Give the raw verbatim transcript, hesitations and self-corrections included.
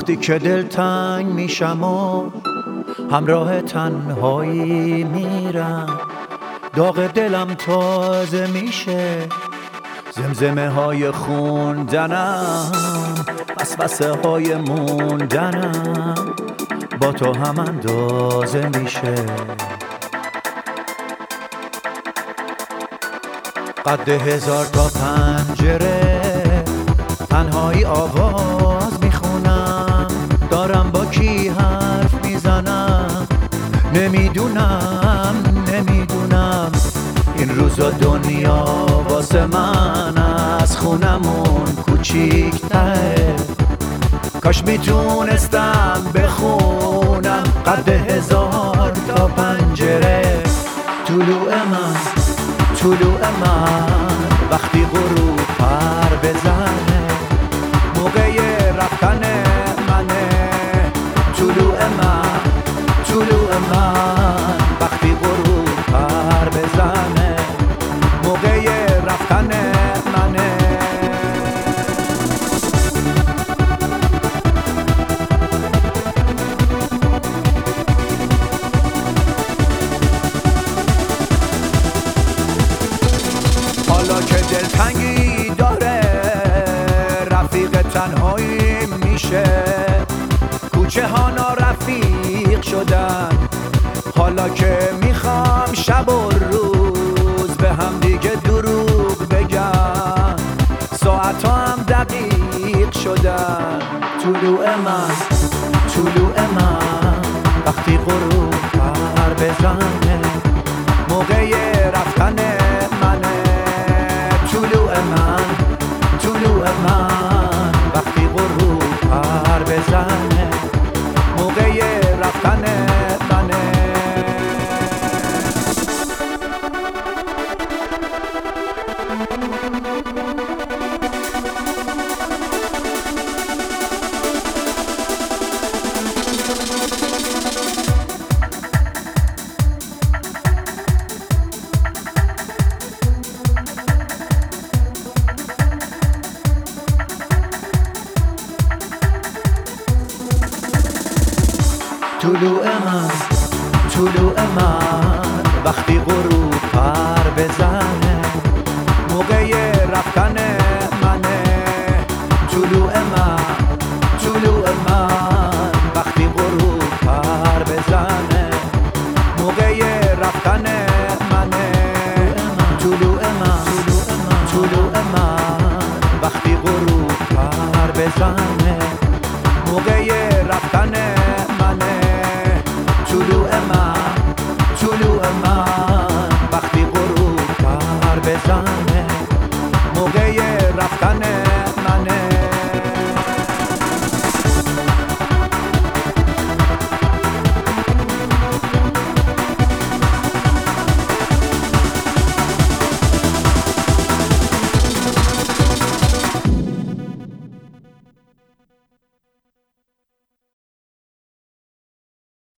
وقتی که دلتنگ میشم و همراه تنهایی میرم، داغ دلم تازه میشه، زمزمه های خوندنم، وسوسه های موندنم با تو هم اندازه میشه. قد هزار تا پنجره تنهایی آواز میخونم، دارم با کی حرف میزنم، نمیدونم نمیدونم این روزا دنیا واسه من از خونمون کوچیک تره. کاش میتونستم بخونم قد هزار تا پنجره. طلوع من طلوع من وقتی غروب پر بزنه، موقع رفتن منه. طلوع من طلوع من وقتی غروب پر بزنه، موقع رفتن منه. حالا که دلتنگی داره رفیق تنهایی میشه، کوچه ها نارفیق شدن. حالا که میخوام شب و روز به هم دیگه دروغ بگم، ساعت ها هم دقیق شدن. طلوع من طلوع من وقتی غروب پر بزنه،